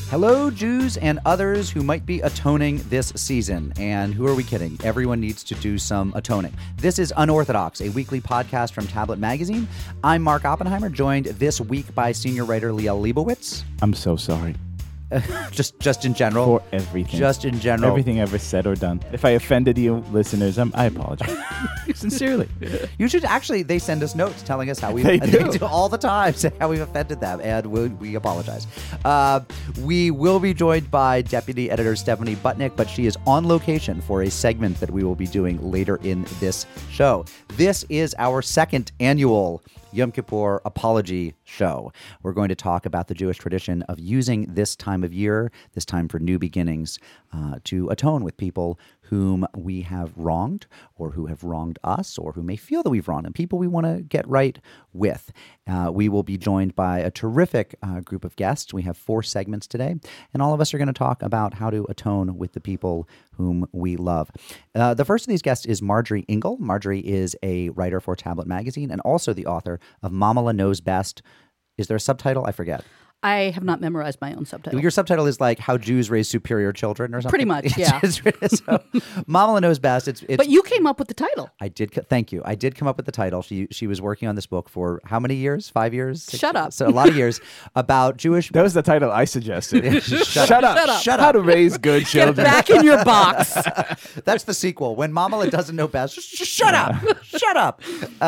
Hello, Jews and others who might be atoning this season. And who are we kidding? Everyone needs to do some atoning. This is Unorthodox, a weekly podcast from Tablet Magazine. I'm Mark Oppenheimer, joined this week by senior writer Liel Leibovitz. I'm so sorry. Just in general? For everything. Just in general. Everything ever said or done. If I offended you, listeners, I apologize. Sincerely. You should actually, they send us notes telling us how we They do. all the time, say how we've offended them, and we apologize. We will be joined by Deputy Editor Stephanie Butnick, but she is on location for a segment that we will be doing later in this show. This is our second annual Yom Kippur Apology Show. We're going to talk about the Jewish tradition of using this time of year, this time for new beginnings, to atone with people whom we have wronged or who have wronged us or who may feel that we've wronged them, people we want to get right with. We will be joined by a terrific group of guests. We have 4 segments today, and all of us are going to talk about how to atone with the people whom we love. The first of these guests is Marjorie Engel. Marjorie is a writer for Tablet Magazine and also the author of Mamala Knows Best. Is there a subtitle? I forget. I have not memorized my own subtitle. Your subtitle is like How Jews Raise Superior Children or something? Pretty much, yeah. So, Mamala Knows Best. It's but you came up with the title. I did. Thank you. I did come up with the title. She was working on this book for how many years? 5 years? 6 Shut years? up. So a lot of years about Jewish. That was the title I suggested. Shut up. Shut How up. to raise good Get children. back in your box. That's the sequel. When Mamala doesn't know best, just shut up. Shut up.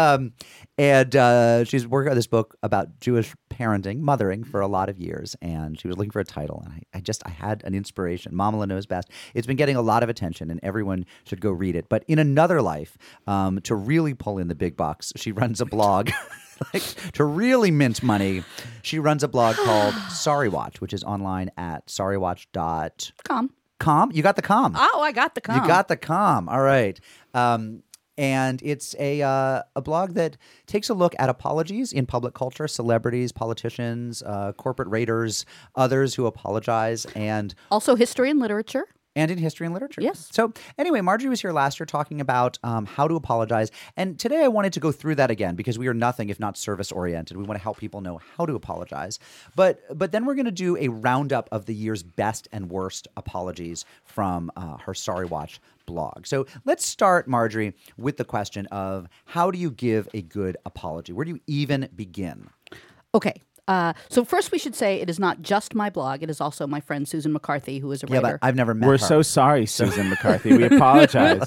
And she's working on this book about Jewish parenting, mothering for a lot of years, and she was looking for a title, and I had an inspiration. Mamala Knows Best. It's been getting a lot of attention, and everyone should go read it. But in another life, to really pull in the big bucks, she runs a blog. To really mint money, she runs a blog called Sorry Watch, which is online at sorrywatch.com. Com? You got the com. Oh, I got the com. You got the com. All right. And it's a blog that takes a look at apologies in public culture, celebrities, politicians, corporate raiders, others who apologize, and Also history and literature. in history and literature. Yes. So anyway, Marjorie was here last year talking about how to apologize. And today I wanted to go through that again because we are nothing if not service-oriented. We want to help people know how to apologize. But then we're going to do a roundup of the year's best and worst apologies from her Sorry Watch blog. So let's start, Marjorie, with the question of how do you give a good apology? Where do you even begin? Okay. So first we should say it is not just my blog. It is also my friend Susan McCarthy, who is a Yeah, writer. but I've never met We're her. so sorry, Susan McCarthy. We apologize.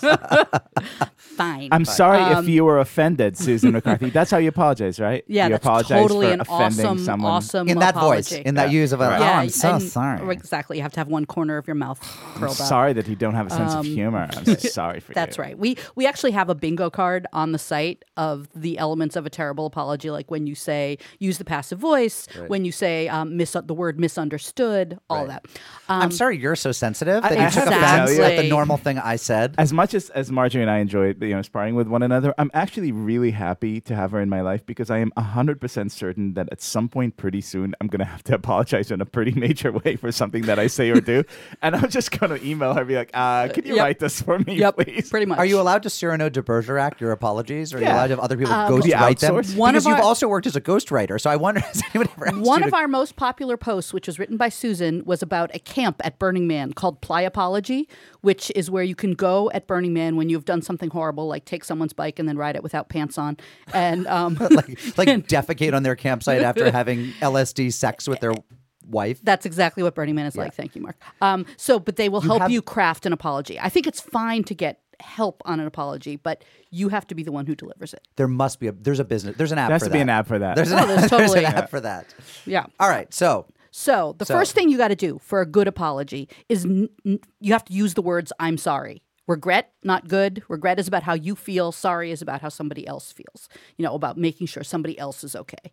Fine. I'm sorry if you were offended, Susan McCarthy. That's how you apologize, right? Yeah, you that's apologize totally for an offending someone. awesome in that apology. voice, in that use of a, Right. oh, Yeah, I'm so and- sorry. Exactly. You have to have one corner of your mouth curled up. Sorry that you don't have a sense of humor. I'm so sorry for you. That's right. We actually have a bingo card on the site of the elements of a terrible apology, like when you say use the passive voice, when you say the word misunderstood, all that. I'm sorry you're so sensitive that I you took have to offense tell you- at the normal thing I said. As much as Marjorie and I enjoy sparring with one another, I'm actually really happy to have her in my life because I am 100% certain that at some point pretty soon I'm going to have to apologize in a pretty major way for something that I say or do. And I'm just going to email her and be like, can you Yep. write this for me, Yep, please? pretty much. Are you allowed to Cyrano de Bergerac your apologies? Or are you Yeah. allowed to have other people Could you ghostwrite them? outsource? One Because of you've our- also worked as a ghostwriter, so I wonder, has anyone ever asked One you of our most popular posts, which was written by Susan, was about a camp at Burning Man called Plyapology, which is where you can go at Burning Man when you've done something horrible, like take someone's bike and then ride it without pants on, and like defecate on their campsite after having LSD sex with their wife? that's exactly what Burning Man is like. Thank you, Mark. But they will help have- you craft an apology. I think it's fine to get help on an apology, but you have to be the one who delivers it. There's an app There has for to that. be an app for that. There's there's totally an app for that. Yeah. All right, so So the first thing you got to do for a good apology is you have to use the words "I'm sorry." Regret, not good. Regret is about how you feel. Sorry is about how somebody else feels. About making sure somebody else is okay.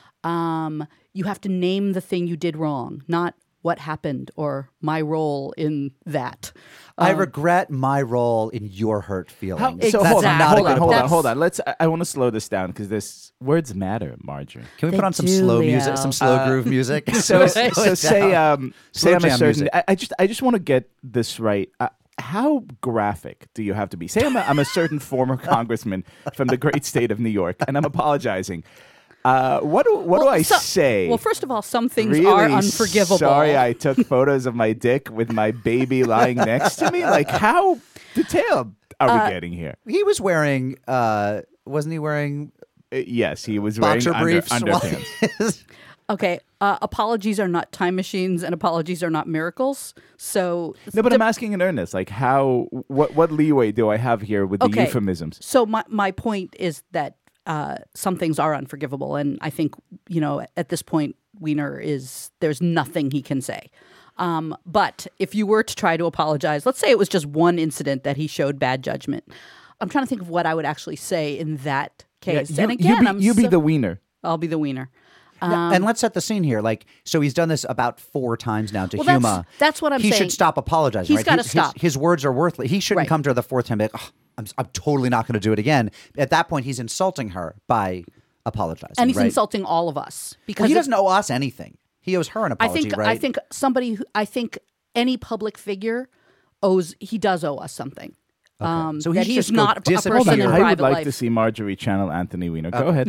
You have to name the thing you did wrong, not what happened or my role in that. I regret my role in your hurt feelings. So That's hold not a on, good hold on. apology. I want to slow this down because this words matter, Marjorie. Can we They put on some do, slow Leo. music, some slow groove music? So Slow it say down. say I'm a jam certain. music. I just want to get this right. How graphic do you have to be? Say I'm a certain former congressman from the great state of New York, and I'm apologizing. What do I say? Well, first of all, some things really are unforgivable. Sorry, I took photos of my dick with my baby lying next to me. Like, how detailed are we getting here? He was wearing, wasn't he wearing Yes, he was wearing boxer briefs? underpants. Okay, apologies are not time machines, and apologies are not miracles. So No, but I'm asking in earnest, like, what leeway do I have here with the Okay. euphemisms? So my point is that some things are unforgivable, and I think at this point there's nothing he can say. But if you were to try to apologize, let's say it was just one incident that he showed bad judgment. I'm trying to think of what I would actually say in that case. Yeah, and again, you be the wiener. I'll be the wiener. And let's set the scene here. Like, so he's done this about 4 times now to Well, Huma. that's what I'm he saying. should stop apologizing. He's right? gotta stop. His words are worthless. He shouldn't Right. come to her the 4th time and be like, I'm totally not going to do it again. At that point, he's insulting her by apologizing. And he's right? insulting all of us because Well, he doesn't owe us anything. He owes her an I apology, think right? I think any public figure does owe us something. So he that should he's just go not a disappear. person in I would private like life. to see Marjorie channel Anthony Weiner. Go ahead.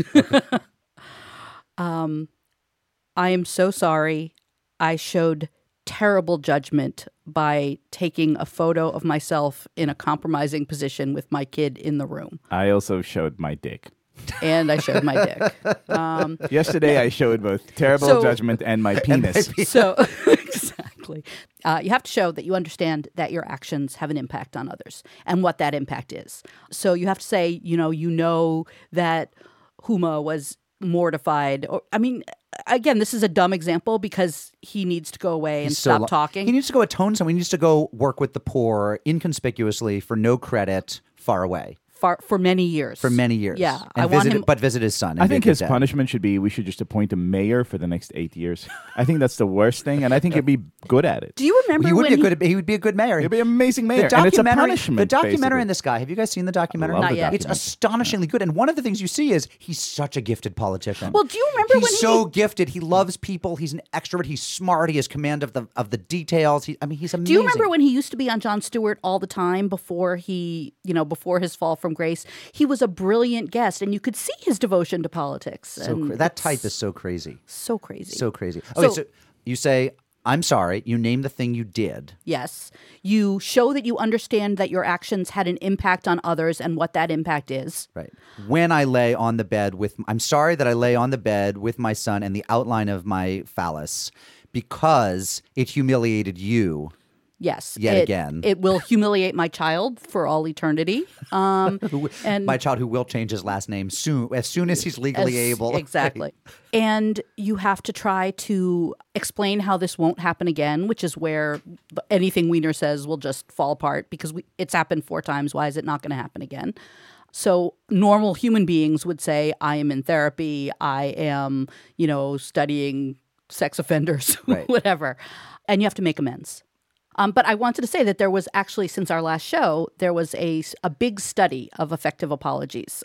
I am so sorry. I showed terrible judgment by taking a photo of myself in a compromising position with my kid in the room. I also showed my dick. And I showed my dick. Yesterday, I showed both terrible So- judgment and my penis. So, exactly. You have to show that you understand that your actions have an impact on others and what that impact is. So you have to say, you know that Huma was mortified. Or, I mean, again, this is a dumb example because he needs to go away and He's so stop lo- talking. He needs to go atone someone. He needs to go work with the poor inconspicuously for no credit, far away. For many years. For many years. Yeah. And I want him. visit his son. and I be a think good his dad. punishment should be we should just appoint a mayor for the next 8 years. I think that's the worst thing, and I think he'd be good at it. Do you remember He would when he would be a good mayor. He'd be an amazing mayor, The and it's a documentary, punishment. the documentary basically. on this guy. Have you guys seen the documentary? I love Not the yet. It's documentary. astonishingly good. And one of the things you see is he's such a gifted politician. Well, do you remember he's when he- so gifted? He loves people. He's an extrovert. He's smart. He has command of the details. He's amazing. Do you remember when he used to be on Jon Stewart all the time before before his fall from grace? He was a brilliant guest, and you could see his devotion to politics. And that it's type is so crazy. so crazy. So crazy. Okay, So- so you say, I'm sorry. You name the thing you did. Yes. You show that you understand that your actions had an impact on others and what that impact is. Right. When I lay on the bed I'm sorry that I lay on the bed with my son and the outline of my phallus because it humiliated you. Yes. Yet again. It will humiliate my child for all eternity. And My child who will change his last name as soon as he's legally able. Exactly. And you have to try to explain how this won't happen again, which is where anything Weiner says will just fall apart because it's happened 4 times. Why is it not going to happen again? So normal human beings would say, I am in therapy. I am, studying sex offenders, Right. whatever. And you have to make amends. But I wanted to say that there was actually, since our last show, there was a big study of effective apologies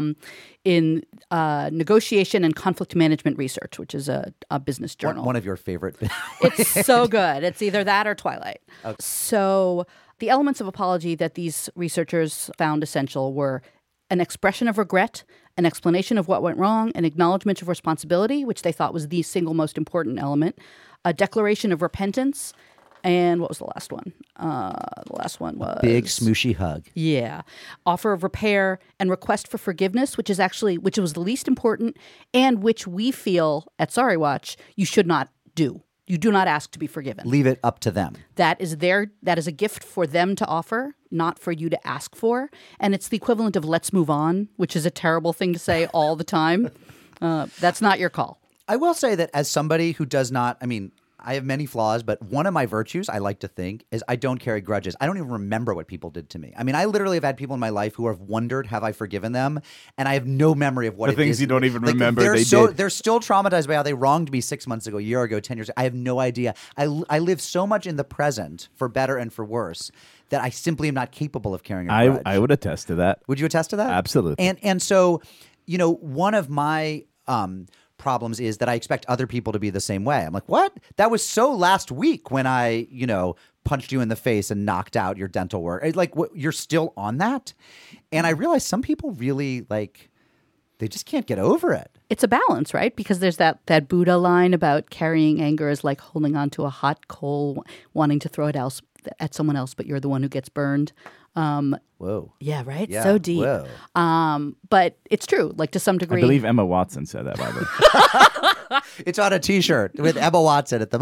in Negotiation and Conflict Management Research, which is a business journal. One of your favorite. It's so good. It's either that or Twilight. Okay. So the elements of apology that these researchers found essential were an expression of regret, an explanation of what went wrong, an acknowledgement of responsibility, which they thought was the single most important element, a declaration of repentance, and what was the last one? The last one was Big smooshy hug. Yeah. Offer of repair and request for forgiveness, which was the least important and which we feel at Sorry Watch you should not do. You do not ask to be forgiven. Leave it up to them. That is a gift for them to offer, not for you to ask for. And it's the equivalent of let's move on, which is a terrible thing to say all the time. That's not your call. I will say that as somebody who does not, I have many flaws, but one of my virtues, I like to think, is I don't carry grudges. I don't even remember what people did to me. I literally have had people in my life who have wondered, have I forgiven them? And I have no memory of what The it things is. you don't even remember they did. They're still traumatized by how they wronged me 6 months ago, a year ago, 10 years ago. I have no idea. I live so much in the present, for better and for worse, that I simply am not capable of carrying a grudge. I would attest to that. Would you attest to that? Absolutely. And so, one of my problems is that I expect other people to be the same way. I'm like, what? That was so last week when I, punched you in the face and knocked out your dental work. Like, what, you're still on that? And I realized some people really They just can't get over it. It's a balance, right? Because there's that Buddha line about carrying anger is like holding on to a hot coal, wanting to throw it at someone else, but you're the one who gets burned. Whoa. Yeah, right? Yeah, So deep. whoa. But it's true, like to some degree. I believe Emma Watson said that, by the way. It's on a T-shirt with Emma Watson at the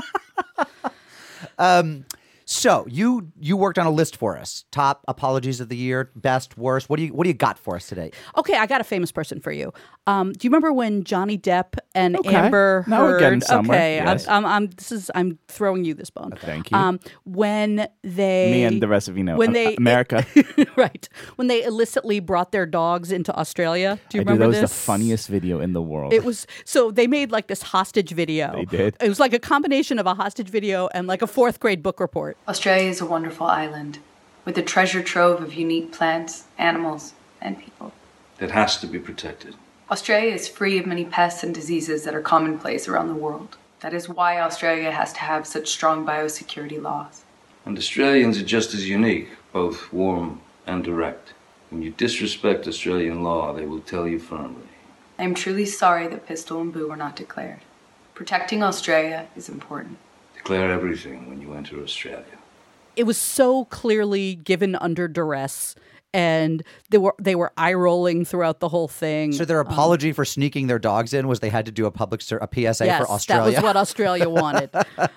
bottom. So you worked on a list for us. Top apologies of the year, best, worst. What do you got for us today? Okay, I got a famous person for you. Do you remember when Johnny Depp and Amber Heard? Now we're getting somewhere. Okay, Yes. I'm throwing you this bone. Thank you. When they Me and the rest of America. right, when they illicitly brought their dogs into Australia. Do you remember that was this? the funniest video in the world. It was, so they made like this hostage video. They did. It was like a combination of a hostage video and like a 4th grade book report. Australia is a wonderful island with a treasure trove of unique plants, animals, and people. It has to be protected. Australia is free of many pests and diseases that are commonplace around the world. That is why Australia has to have such strong biosecurity laws. And Australians are just as unique, both warm and direct. When you disrespect Australian law, they will tell you firmly. I am truly sorry that Pistol and Boo were not declared. Protecting Australia is important. Declare everything when you enter Australia. It was so clearly given under duress, and they were eye rolling throughout the whole thing. So their apology for sneaking their dogs in was they had to do a PSA yes, for Australia. That was what Australia wanted,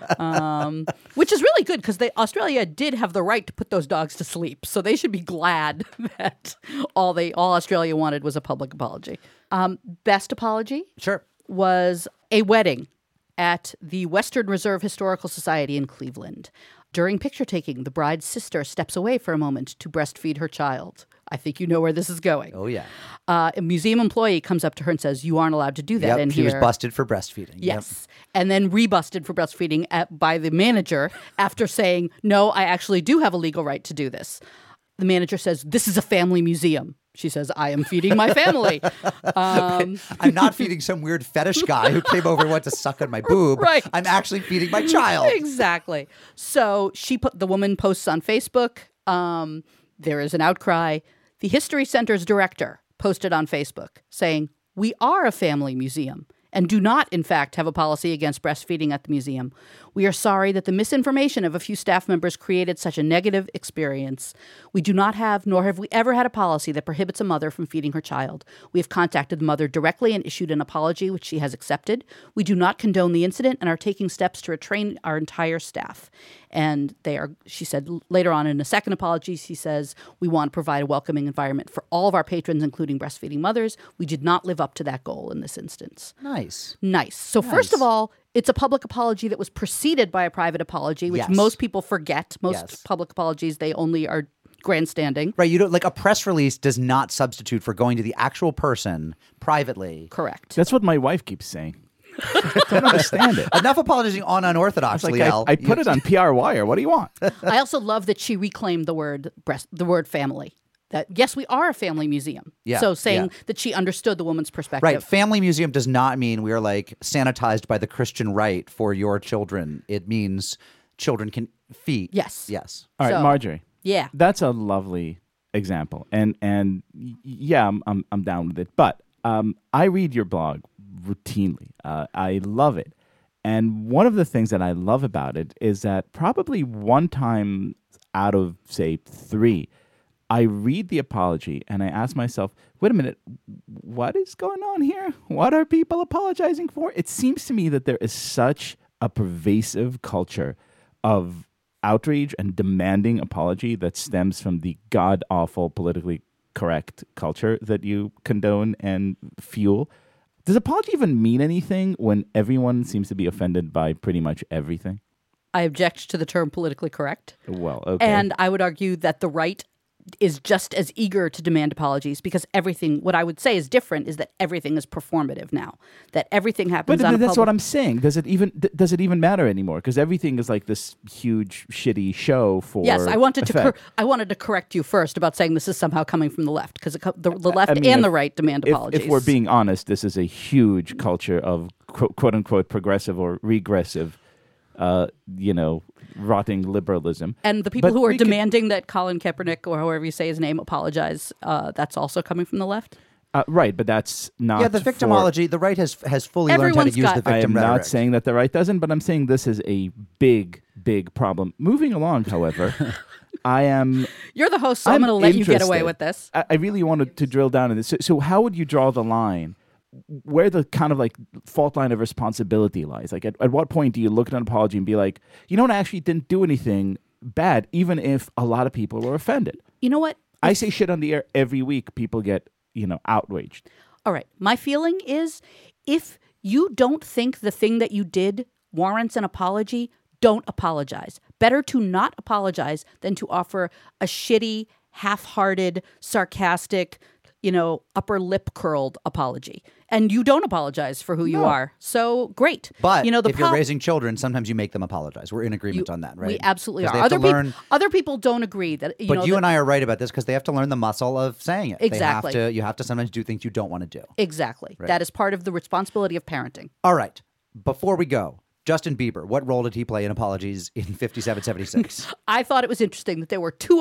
which is really good because Australia did have the right to put those dogs to sleep. So they should be glad that all Australia wanted was a public apology. Best apology Sure. was a wedding at the Western Reserve Historical Society in Cleveland. During picture taking, the bride's sister steps away for a moment to breastfeed her child. I think you know where this is going. Oh, yeah. A museum employee comes up to her and says, "You aren't allowed to do that in she here." was busted for breastfeeding. Yes. And then rebusted for breastfeeding by the manager after saying, "No, I actually do have a legal right to do this." The manager says, "This is a family museum." She says, "I am feeding my family." I'm not feeding some weird fetish guy who came over and wanted to suck on my boob. Right. I'm actually feeding my child. Exactly. So the woman posts on Facebook. There is an outcry. The History Center's director posted on Facebook saying, "We are a family museum and do not, in fact, have a policy against breastfeeding at the museum. We are sorry that the misinformation of a few staff members created such a negative experience. We do not have, nor have we ever had a policy that prohibits a mother from feeding her child. We have contacted the mother directly and issued an apology, which she has accepted. We do not condone the incident and are taking steps to retrain our entire staff." And she said later on in a second apology, she says, "We want to provide a welcoming environment for all of our patrons, including breastfeeding mothers. We did not live up to that goal in this instance." Nice. So first of all, it's a public apology that was preceded by a private apology, which Yes. most people forget. Most Yes. public apologies, they only are grandstanding. Right. You don't like a press release does not substitute for going to the actual person privately. Correct. That's what my wife keeps saying. I don't understand it. Enough apologizing on unorthodox, Like Liel. I put it on PR Wire. What do you want? I also love that she reclaimed the word family. That yes, we are a family museum. Yeah, So saying yeah. that she understood the woman's perspective. Right. Family museum does not mean we are like sanitized by the Christian right for your children. It means children can feed. Yes. Yes. All right, So- Marjorie. Yeah. That's a lovely example, and yeah, I'm down with it. But I read your blog routinely. I love it, and one of the things that I love about it is that probably one time out of say 3, I read the apology and I ask myself, wait a minute, what is going on here? What are people apologizing for? It seems to me that there is such a pervasive culture of outrage and demanding apology that stems from the god-awful politically correct culture that you condone and fuel. Does apology even mean anything when everyone seems to be offended by pretty much everything? I object to the term politically correct. Well, okay. And I would argue that the right is just as eager to demand apologies because what I would say is different is that everything is performative now. That everything happens But on a that's public... what I'm saying. Does it even matter anymore? Because everything is like this huge shitty show for Yes, I wanted effect. to correct you first about saying this is somehow coming from the left because the left I mean, and if- the right demand apologies. If we're being honest, this is a huge culture of quote unquote progressive or regressive, rotting liberalism. and the people But who are we could- demanding that Colin Kaepernick or however you say his name apologize, that's also coming from the left. Right, but that's not. Yeah, the victimology. The right has fully learned how to Everyone's use got- the victim I am rhetoric. not saying that the right doesn't, but I'm saying this is a big problem. Moving along, however, I am. You're the host, so I'm going to let you get away interested. with this. I really wanted to drill down in this. So how would you draw the line? Where the kind of like fault line of responsibility lies? Like at what point do you look at an apology and be like, you know what, I actually didn't do anything bad, even if a lot of people were offended? You know what? I say shit on the air every week. People get, outraged. All right. My feeling is if you don't think the thing that you did warrants an apology, don't apologize. Better to not apologize than to offer a shitty, half-hearted, sarcastic, upper lip curled apology. And you don't apologize for who you are. So great. But the if you're raising children, sometimes you make them apologize. We're in agreement on that, right? We absolutely 'Cause are. they have to learn. Other people don't agree that. But you and I are right about this because they have to learn the muscle of saying it. Exactly. You have to sometimes do things you don't want to do. Exactly. That is part of the responsibility of parenting. All right. Before we go, Justin Bieber, what role did he play in apologies in 5776? I thought it was interesting that there were two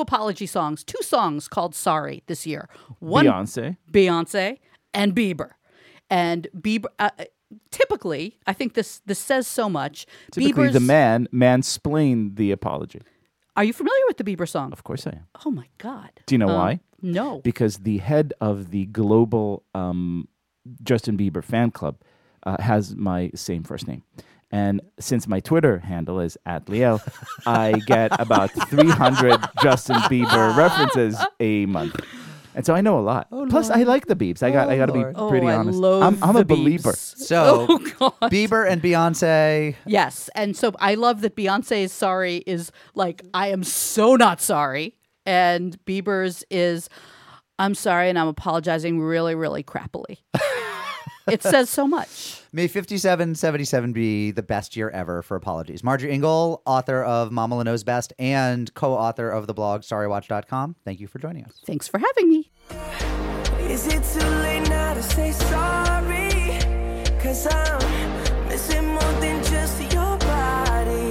songs called Sorry this year. One Beyonce and Bieber. And Bieber, typically, I think this says so much. Typically, the man mansplained the apology. Are you familiar with the Bieber song? Of course I am. Oh my God. Do you know why? No. Because the head of the global Justin Bieber fan club has my same first name. And since my Twitter handle is @Liel, I get about 300 Justin Bieber references a month. And so I know a lot. Plus, I like the Biebs. I got to be pretty honest. I'm a believer. So, Bieber and Beyonce. Yes. And so I love that Beyonce's Sorry is like, I am so not sorry. And Bieber's is, I'm sorry and I'm apologizing really, really crappily. It says so much. May 5777 be the best year ever for apologies. Marjorie Engel, author of Mama Knows Best and co-author of the blog SorryWatch.com. Thank you for joining us. Thanks for having me. Is it too late now to say sorry? 'Cause I'm missing more than just your body.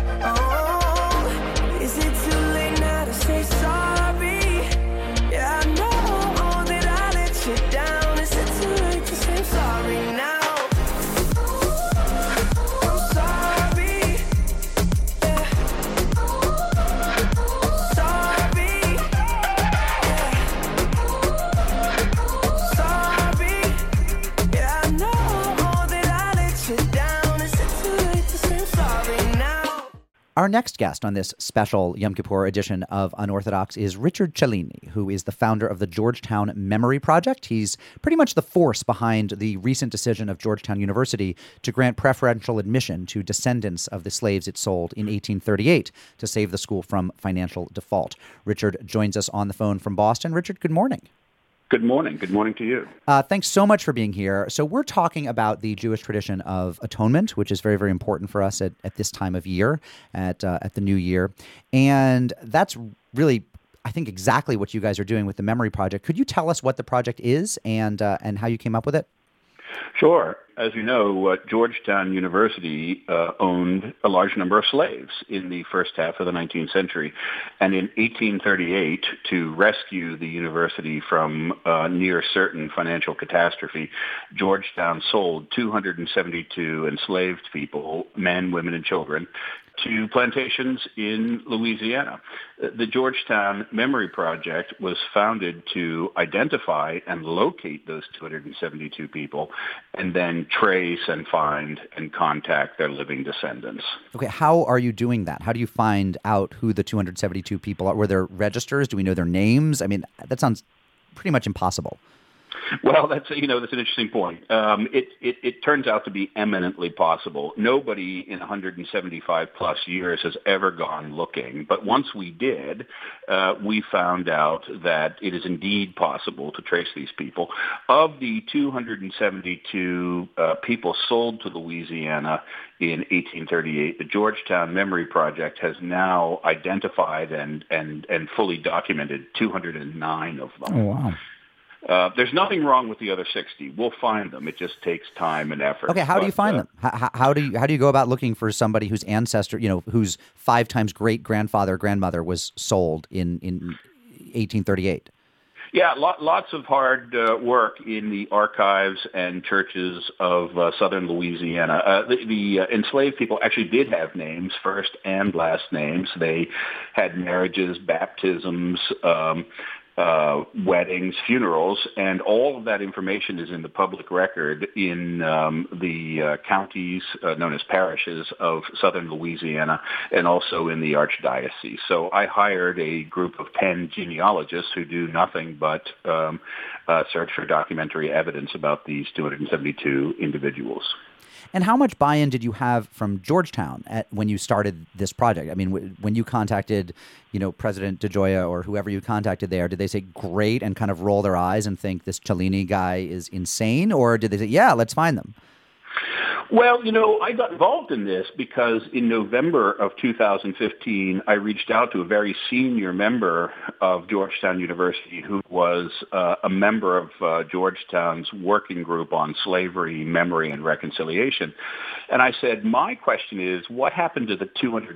Oh, is it too late now to say sorry? Yeah, I know that I let you down. Is it too late to say sorry now? I'm sorry. Yeah. Sorry. Sorry. Yeah, I know that I let you down. Is it too late to say sorry now? Our next guest on this special Yom Kippur edition of Unorthodox is Richard Cellini, who is the founder of the Georgetown Memory Project. He's pretty much the force behind the recent decision of Georgetown University to grant preferential admission to descendants of the slaves it sold in 1838 to save the school from financial default. Richard joins us on the phone from Boston. Richard, good morning. Good morning. Good morning to you. Thanks so much for being here. So we're talking about the Jewish tradition of atonement, which is very, very important for us at this time of year, at the new year. And that's really, I think, exactly what you guys are doing with the Memory Project. Could you tell us what the project is and how you came up with it? Sure. As you know, Georgetown University owned a large number of slaves in the first half of the 19th century. And in 1838, to rescue the university from near certain financial catastrophe, Georgetown sold 272 enslaved people, men, women, and children, to plantations in Louisiana. The Georgetown Memory Project was founded to identify and locate those 272 people and then trace and find and contact their living descendants. Okay, how are you doing that? How do you find out who the 272 people are? Were there registers? Do we know their names? I mean, that sounds pretty much impossible. Well, that's an interesting point. It turns out to be eminently possible. Nobody in 175 plus years has ever gone looking, but once we did, we found out that it is indeed possible to trace these people. Of the 272 people sold to Louisiana in 1838, the Georgetown Memory Project has now identified and fully documented 209 of them. Oh, wow. There's nothing wrong with the other 60. We'll find them. It just takes time and effort. Okay, how do you find them? How do you go about looking for somebody whose ancestor, whose 5 times great grandfather or grandmother was sold in 1838? Yeah, lots of hard work in the archives and churches of southern Louisiana. The enslaved people actually did have names, first and last names. They had marriages, baptisms, weddings, funerals, and all of that information is in the public record in the counties known as parishes of southern Louisiana and also in the archdiocese. So I hired a group of 10 genealogists who do nothing but search for documentary evidence about these 272 individuals. And how much buy-in did you have from Georgetown when you started this project? I mean, when you contacted, President DeGioia or whoever you contacted there, did they say great and kind of roll their eyes and think this Cellini guy is insane? Or did they say, yeah, let's find them? Well, I got involved in this because in November of 2015, I reached out to a very senior member of Georgetown University who was a member of Georgetown's working group on slavery, memory, and reconciliation. And I said, my question is, what happened to the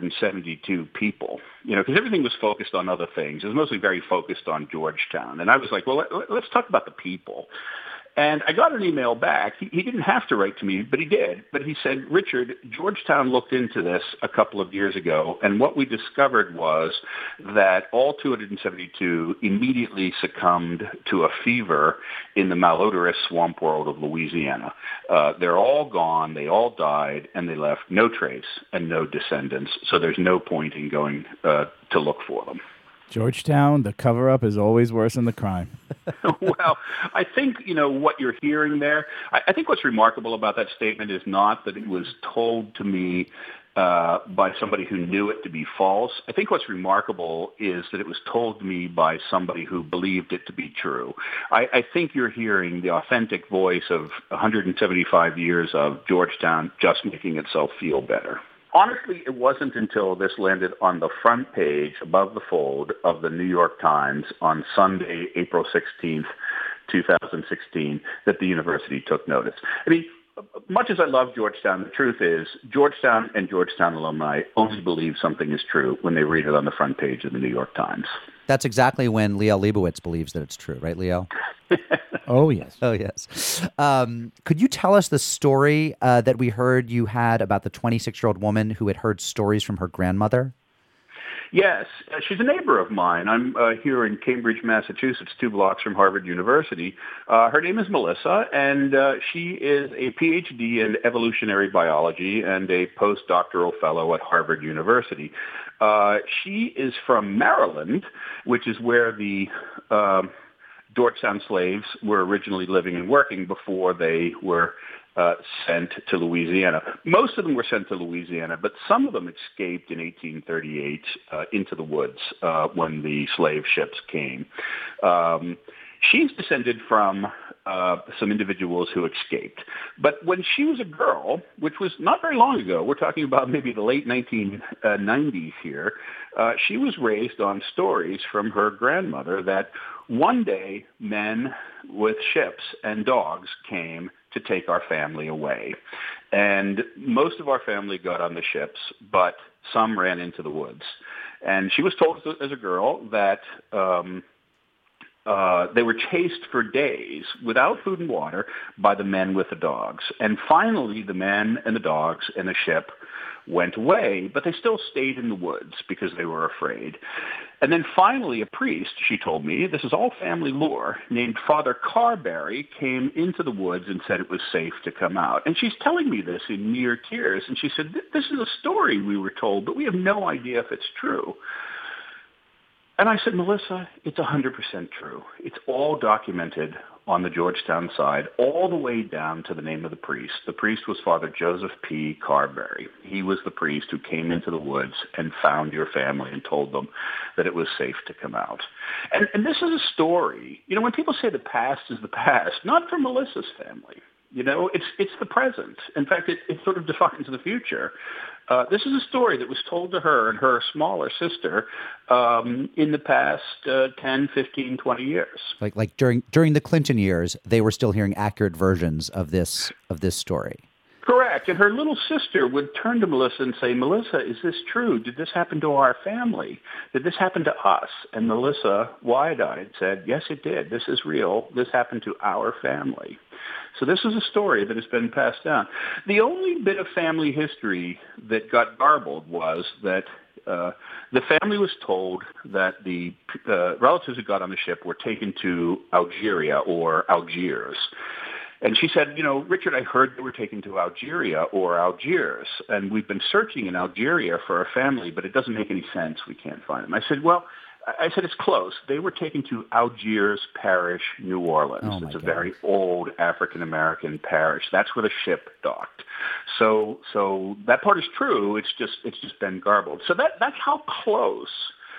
272 people? Because everything was focused on other things. It was mostly very focused on Georgetown. And I was like, well, let's talk about the people. And I got an email back. He didn't have to write to me, but he did. But he said, Richard, Georgetown looked into this a couple of years ago, and what we discovered was that all 272 immediately succumbed to a fever in the malodorous swamp world of Louisiana. They're all gone, they all died, and they left no trace and no descendants, so there's no point in going to look for them. Georgetown, the cover-up is always worse than the crime. Well, I think, what you're hearing there, I think what's remarkable about that statement is not that it was told to me by somebody who knew it to be false. I think what's remarkable is that it was told to me by somebody who believed it to be true. I think you're hearing the authentic voice of 175 years of Georgetown just making itself feel better. Honestly, it wasn't until this landed on the front page above the fold of the New York Times on Sunday, April 16th, 2016, that the university took notice. I mean, much as I love Georgetown, the truth is Georgetown and Georgetown alumni only believe something is true when they read it on the front page of the New York Times. That's exactly when Liel Leibovitz believes that it's true, right, Liel? Oh, yes. Oh, yes. Could you tell us the story that we heard you had about the 26-year-old woman who had heard stories from her grandmother? Yes, she's a neighbor of mine. I'm here in Cambridge, Massachusetts, 2 blocks from Harvard University. Her name is Melissa, and she is a PhD in evolutionary biology and a postdoctoral fellow at Harvard University. She is from Maryland, which is where the Georgetown slaves were originally living and working before they were sent to Louisiana. Most of them were sent to Louisiana, but some of them escaped in 1838 into the woods when the slave ships came. She's descended from some individuals who escaped. But when she was a girl, which was not very long ago, we're talking about maybe the late 1990s here, she was raised on stories from her grandmother that one day men with ships and dogs came to take our family away. And most of our family got on the ships, but some ran into the woods. And she was told as a girl that they were chased for days without food and water by the men with the dogs. And finally, the men and the dogs and the ship went away, but they still stayed in the woods because they were afraid. And then finally, a priest, she told me, this is all family lore, named Father Carberry came into the woods and said it was safe to come out. And she's telling me this in near tears. And she said, this is a story we were told, but we have no idea if it's true. And I said, Melissa, it's 100% true. It's all documented on the Georgetown side, all the way down to the name of the priest. The priest was Father Joseph P. Carberry. He was the priest who came into the woods and found your family and told them that it was safe to come out. And this is a story. You know, when people say the past is the past, not for Melissa's family. You know, it's the present. In fact, it sort of defines the future. This is a story that was told to her and her smaller sister in the past 10, 15, 20 years. Like during the Clinton years, they were still hearing accurate versions of this story. Correct. And her little sister would turn to Melissa and say, Melissa, is this true? Did this happen to our family? Did this happen to us? And Melissa, wide-eyed, said, yes, it did. This is real. This happened to our family. So this is a story that has been passed down. The only bit of family history that got garbled was that the family was told that the relatives who got on the ship were taken to Algeria or Algiers. And she said, Richard, I heard they were taken to Algeria or Algiers, and we've been searching in Algeria for a family, but it doesn't make any sense. We can't find them. I said, it's close. They were taken to Algiers Parish, New Orleans. Oh, it's a God. very old African-American parish. That's where the ship docked. So that part is true. It's just been garbled. So that's how close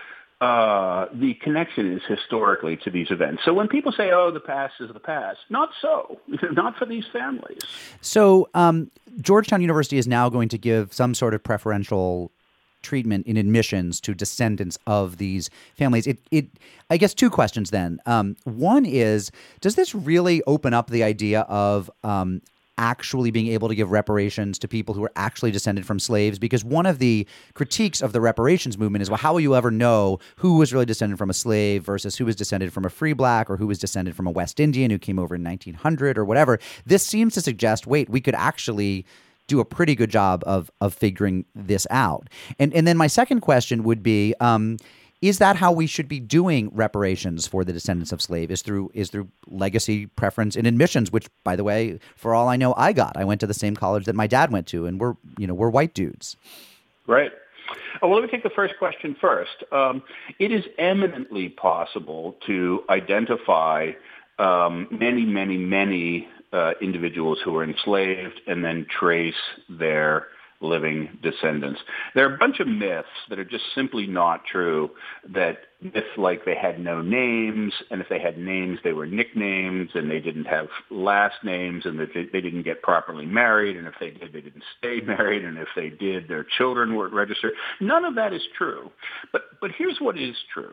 the connection is historically to these events. So when people say, oh, the past is the past, not so. Not for these families. So Georgetown University is now going to give some sort of preferential treatment in admissions to descendants of these families. I guess two questions then. One is, does this really open up the idea of actually being able to give reparations to people who are actually descended from slaves? Because one of the critiques of the reparations movement is, well, how will you ever know who was really descended from a slave versus who was descended from a free black or who was descended from a West Indian who came over in 1900 or whatever? This seems to suggest, wait, we could actually do a pretty good job of figuring this out. And then my second question would be, is that how we should be doing reparations for the descendants of slave? Is through legacy preference in admissions, which, by the way, for all I know, I went to the same college that my dad went to, and we're white dudes. Right. Well, let me take the first question first. It is eminently possible to identify many, many, many individuals who were enslaved and then trace their living descendants. There are a bunch of myths that are just simply not true, that myths like they had no names, and if they had names, they were nicknames, and they didn't have last names, and that they didn't get properly married, and if they did, they didn't stay married, and if they did, their children weren't registered. None of that is true. But here's what is true.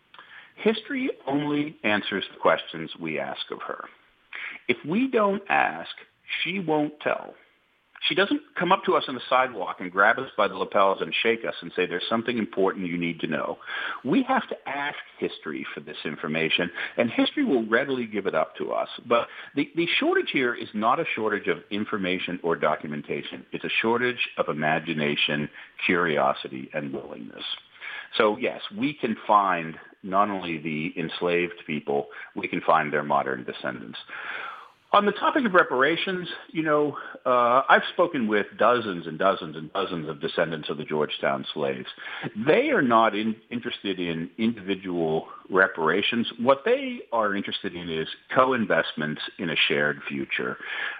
History only answers the questions we ask of her. If we don't ask, she won't tell. She doesn't come up to us on the sidewalk and grab us by the lapels and shake us and say, there's something important you need to know. We have to ask history for this information, and history will readily give it up to us. But the shortage here is not a shortage of information or documentation. It's a shortage of imagination, curiosity, and willingness. So, yes, we can find not only the enslaved people, we can find their modern descendants. On the topic of reparations, I've spoken with dozens and dozens and dozens of descendants of the Georgetown slaves. They are not interested in individual reparations. What they are interested in is co-investments in a shared future.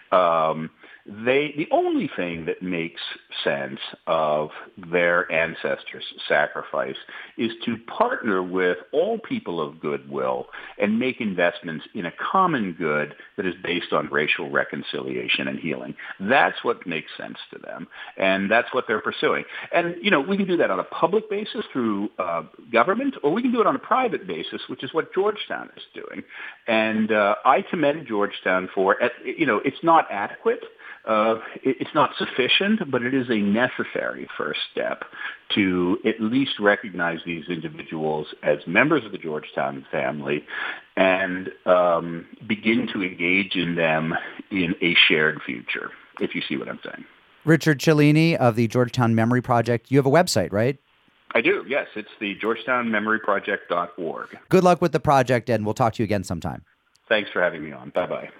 The only thing that makes sense of their ancestors' sacrifice is to partner with all people of goodwill and make investments in a common good that is based on racial reconciliation and healing. That's what makes sense to them, and that's what they're pursuing. And, we can do that on a public basis through government, or we can do it on a private basis, which is what Georgetown is doing. And I commend Georgetown for, it's not adequate. It's not sufficient, but it is a necessary first step to at least recognize these individuals as members of the Georgetown family and begin to engage in them in a shared future, if you see what I'm saying. Richard Cellini of the Georgetown Memory Project. You have a website, right? I do, yes. It's the GeorgetownMemoryProject.org. Good luck with the project, and we'll talk to you again sometime. Thanks for having me on. Bye-bye.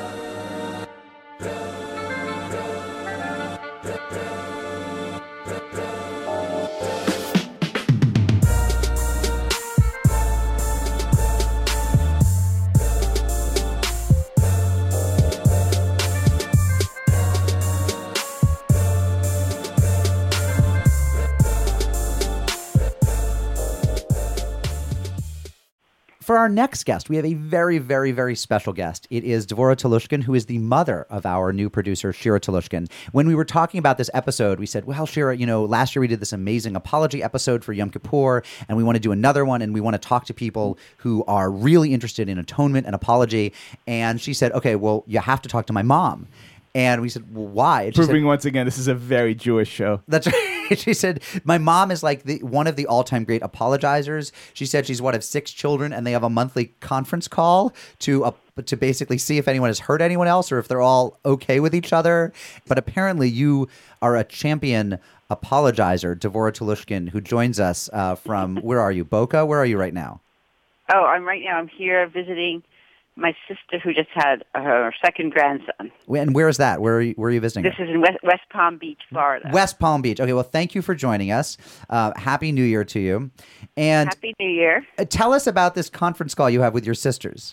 For our next guest, we have a very, very, very special guest. It is Dvora Tolushkin, who is the mother of our new producer, Shira Tolushkin. When we were talking about this episode, we said, well, Shira, last year we did this amazing apology episode for Yom Kippur, and we want to do another one, and we want to talk to people who are really interested in atonement and apology. And she said, okay, well, you have to talk to my mom. And we said, well, why? And she Proving said, once again, this is a very Jewish show. that's right. She said, my mom is like one of the all-time great apologizers. She said she's one of 6 children, and they have a monthly conference call to basically see if anyone has hurt anyone else or if they're all okay with each other. But apparently you are a champion apologizer, Dvorah Tolushkin, who joins us from, where are you, Boca? Where are you right now? Oh, I'm here visiting my sister who just had her second grandson. And where is that? Where are you visiting? This is in West Palm Beach, Florida. West Palm Beach. Okay, well, thank you for joining us. Happy New Year to you. And Happy New Year. Tell us about this conference call you have with your sisters.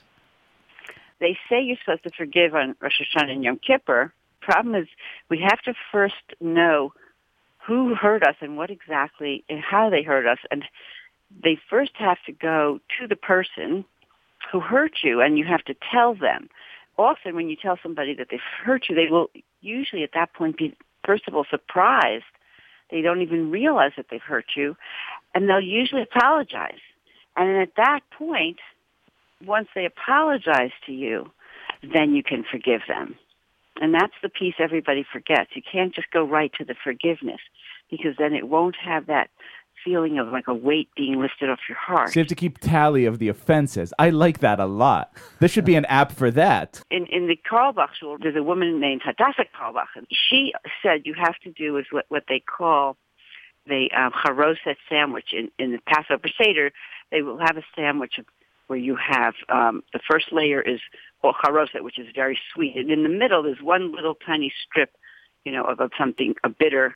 They say you're supposed to forgive on Rosh Hashanah and Yom Kippur. Problem is, we have to first know who hurt us and what exactly and how they hurt us. And they first have to go to the person who hurt you, and you have to tell them. Often when you tell somebody that they've hurt you, they will usually at that point be, first of all, surprised. They don't even realize that they've hurt you, and they'll usually apologize. And at that point, once they apologize to you, then you can forgive them. And that's the piece everybody forgets. You can't just go right to the forgiveness, because then it won't have that feeling of like a weight being lifted off your heart. So you have to keep tally of the offenses. I like that a lot. There should be an app for that. In the Carlbach shul, there's a woman named Hadassah Carlbach, and she said you have to do is what they call the charoset sandwich. In the Passover Seder, they will have a sandwich where you have the first layer is charoset, which is very sweet, and in the middle there's one little tiny strip, of something bitter,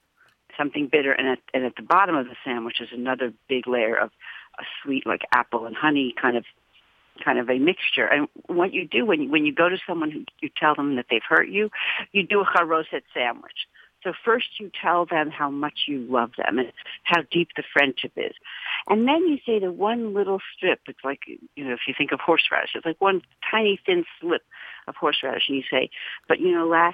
and at the bottom of the sandwich is another big layer of a sweet, like apple and honey, kind of a mixture. And what you do when you go to someone who you tell them that they've hurt you, you do a charoset sandwich. So first you tell them how much you love them and how deep the friendship is. And then you say the one little strip, it's like, if you think of horseradish, it's like one tiny thin slip of horseradish. And you say, but last,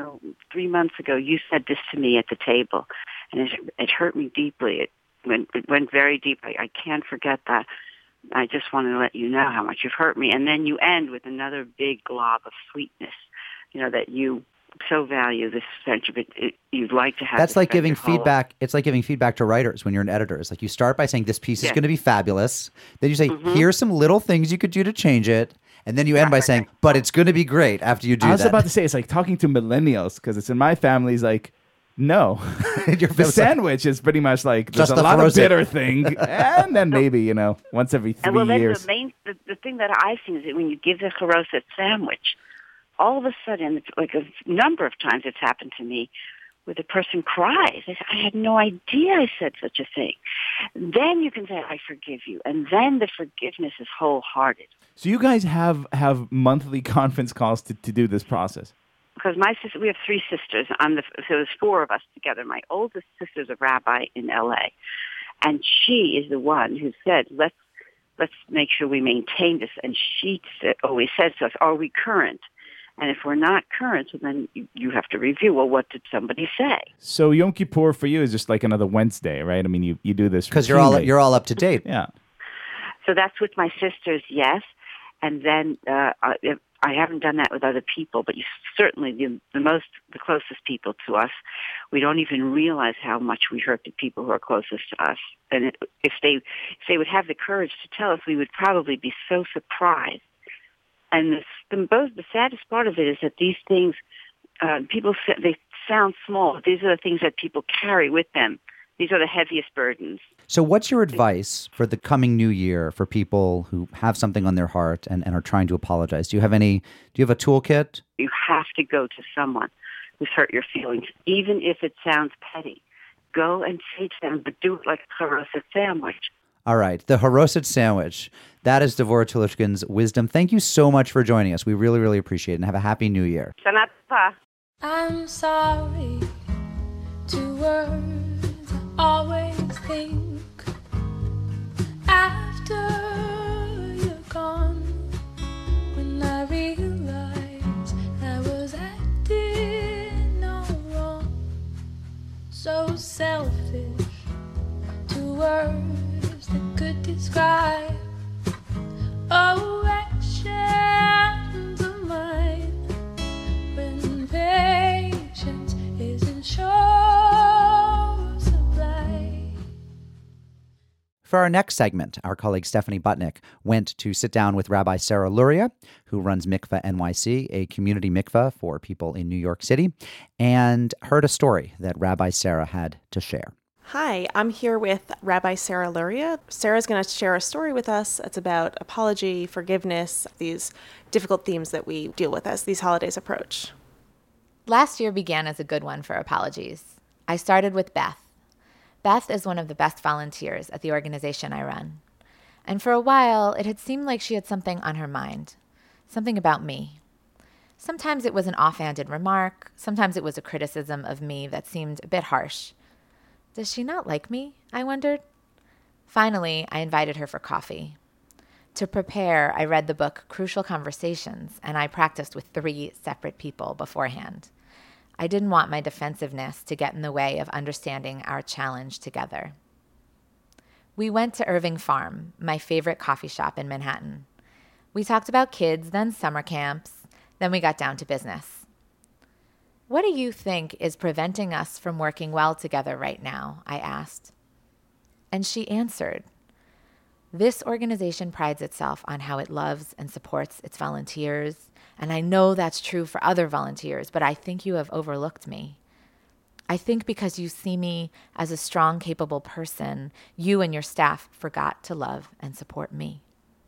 3 months ago, you said this to me at the table. And it hurt me deeply. It went very deep. I can't forget that. I just want to let you know how much you've hurt me. And then you end with another big glob of sweetness, that you so value this friendship. You'd like to have. That's like giving feedback. It's like giving feedback to writers when you're an editor. It's like you start by saying this piece is going to be fabulous. Then you say, here's some little things you could do to change it. And then you end by saying, but it's going to be great after you do that. I was about to say, it's like talking to millennials, because it's in my family's like, no. The sandwich is pretty much like, there's a lot of bitter thing. And then maybe, once every 3 years. The thing that I've seen is that when you give the charoset sandwich, all of a sudden, like a number of times it's happened to me, where the person cries. I had no idea I said such a thing. Then you can say, I forgive you. And then the forgiveness is wholehearted. So you guys have monthly conference calls to do this process? Because my sister, we have 3 sisters. So there's 4 of us together. My oldest sister's a rabbi in L.A., and she is the one who said, let's make sure we maintain this. And she always says to us, are we current? And if we're not current, so then you have to review, well, what did somebody say? So Yom Kippur for you is just like another Wednesday, right? I mean, you do this because you're all up to date. Yeah. So that's with my sisters, yes. And then I haven't done that with other people, but certainly the closest people to us, we don't even realize how much we hurt the people who are closest to us. And if they would have the courage to tell us, we would probably be so surprised. And the saddest part of it is that these things, people say they sound small. These are the things that people carry with them. These are the heaviest burdens. So what's your advice for the coming new year for people who have something on their heart and are trying to apologize? Do you have a toolkit? You have to go to someone who's hurt your feelings, even if it sounds petty. Go and say to them, but do it like a charoset sandwich. All right. The Haroset Sandwich. That is Dvorah Tolushkin's wisdom. Thank you so much for joining us. We really, really appreciate it. And have a happy new year. Shana Tova. I'm sorry. 2 words I always think after you're gone. When I realize I was acting all wrong. So selfish. 2 words that could describe actions of mine when pain For our next segment, our colleague Stephanie Butnick went to sit down with Rabbi Sarah Luria, who runs Mikveh NYC, a community mikveh for people in New York City, and heard a story that Rabbi Sarah had to share. Hi, I'm here with Rabbi Sarah Luria. Sarah's going to share a story with us. It's about apology, forgiveness, these difficult themes that we deal with as these holidays approach. Last year began as a good one for apologies. I started with Beth. Beth is one of the best volunteers at the organization I run. And for a while, it had seemed like she had something on her mind, something about me. Sometimes it was an offhanded remark. Sometimes it was a criticism of me that seemed a bit harsh. Does she not like me? I wondered. Finally, I invited her for coffee. To prepare, I read the book Crucial Conversations, and I practiced with 3 separate people beforehand. I didn't want my defensiveness to get in the way of understanding our challenge together. We went to Irving Farm, my favorite coffee shop in Manhattan. We talked about kids, then summer camps, then we got down to business. What do you think is preventing us from working well together right now? I asked. And she answered, this organization prides itself on how it loves and supports its volunteers, and I know that's true for other volunteers, but I think you have overlooked me. I think because you see me as a strong, capable person, you and your staff forgot to love and support me.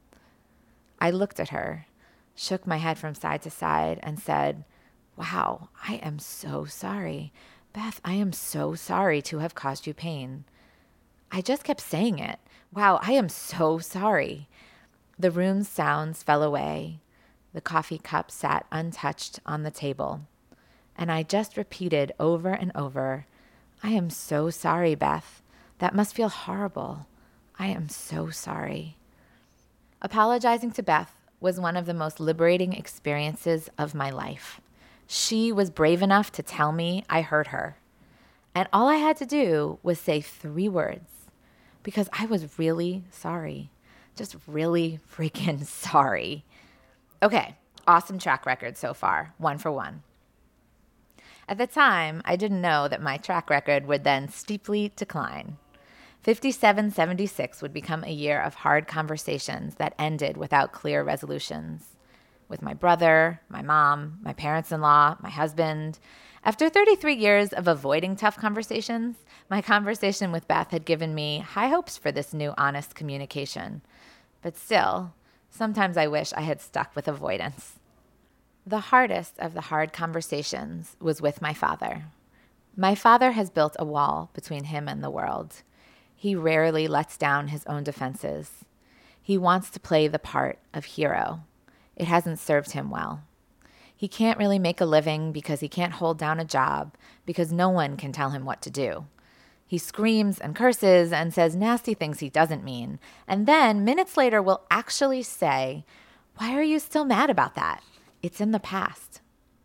I looked at her, shook my head from side to side, and said, wow, I am so sorry. Beth, I am so sorry to have caused you pain. I just kept saying it. Wow, I am so sorry. The room's sounds fell away. The coffee cup sat untouched on the table. And I just repeated over and over, I am so sorry, Beth. That must feel horrible. I am so sorry. Apologizing to Beth was one of the most liberating experiences of my life. She was brave enough to tell me I hurt her. And all I had to do was say 3 words. Because I was really sorry. Just really freaking sorry. Okay, awesome track record so far, 1 for 1. At the time, I didn't know that my track record would then steeply decline. 5776 would become a year of hard conversations that ended without clear resolutions. With my brother, my mom, my parents-in-law, my husband. After 33 years of avoiding tough conversations, my conversation with Beth had given me high hopes for this new honest communication. But still, sometimes I wish I had stuck with avoidance. The hardest of the hard conversations was with my father. My father has built a wall between him and the world. He rarely lets down his own defenses. He wants to play the part of hero. It hasn't served him well. He can't really make a living because he can't hold down a job, because no one can tell him what to do. He screams and curses and says nasty things he doesn't mean, and then minutes later will actually say, "Why are you still mad about that? It's in the past."